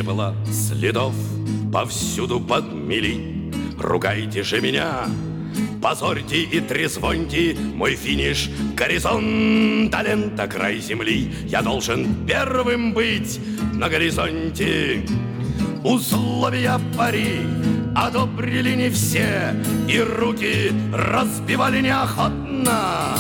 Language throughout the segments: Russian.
было следов, повсюду подмели. Ругайте же меня, позорьте и трезвоньте мой финиш, горизонт, а лента край земли. Я должен первым быть на горизонте. Условия пари одобрили не все, и руки разбивали неохотно.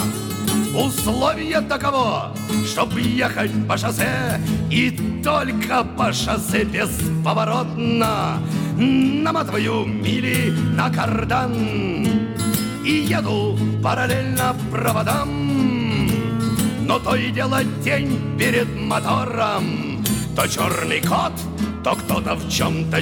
Условие таково, чтоб ехать по шоссе, и только по шоссе бесповоротно. Наматываю мили на кардан и еду параллельно проводам. Но то и дело день перед мотором, то черный кот, то кто-то в чем-то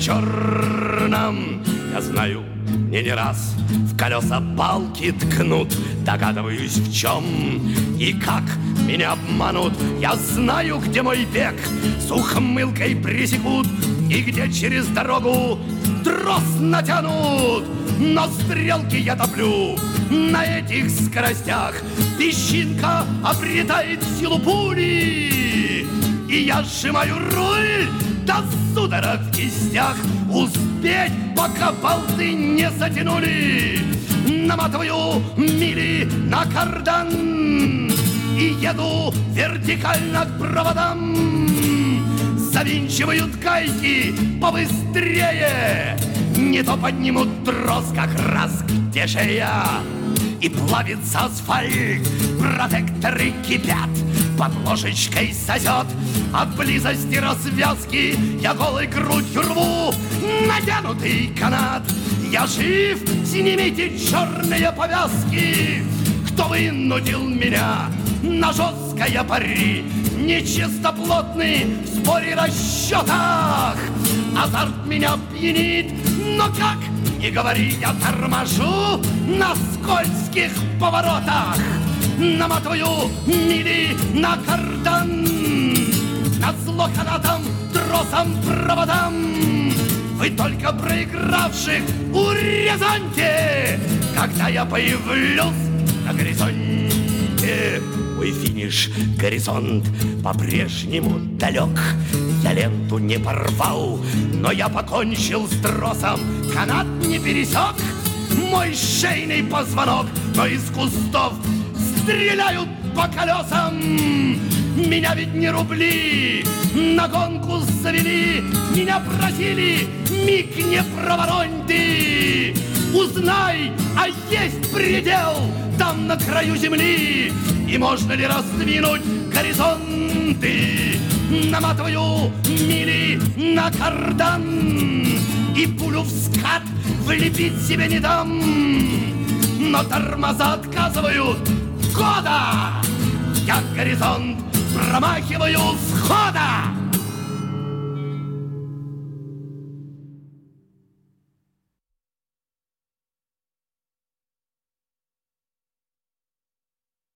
черном. Я знаю, мне не раз в колеса палки ткнут, догадываюсь в чем и как меня обманут. Я знаю, где мой бег с ухмылкой пресекут, и где через дорогу трос натянут. Но стрелки я топлю на этих скоростях, песчинка обретает силу пули, и я сжимаю руль до судорог в кистях. Успеть, пока болты не затянули. Наматываю мили на кардан и еду вертикально к проводам. Завинчивают гайки побыстрее, не то поднимут трос как раз где шея. И плавится асфальт, протекторы кипят, под ложечкой сосет от близости развязки. Я голой грудью рву натянутый канат. Я жив, снимите черные повязки. Кто вынудил меня на жесткое пари? Нечистоплотный в споре расчетах. Азарт меня пьянит, но как не говори, я торможу на скользких поворотах. Наматываю мили на кардан, назло канатам, тросам, проводам. Вы только проигравших урезоньте, когда я появлюсь на горизонте. Мой финиш, горизонт, по-прежнему далек. Я ленту не порвал, но я покончил с тросом. Канат не пересек мой шейный позвонок, но из кустов стреляют по колесам. Меня ведь не рубли на гонку завели, меня просили, миг не проворонь ты. Узнай, а есть предел там на краю земли, и можно ли раздвинуть горизонты. Наматываю мили на кардан и пулю в скат влепить себе не дам. Но тормоза отказывают года, я горизонт промахиваю с хода.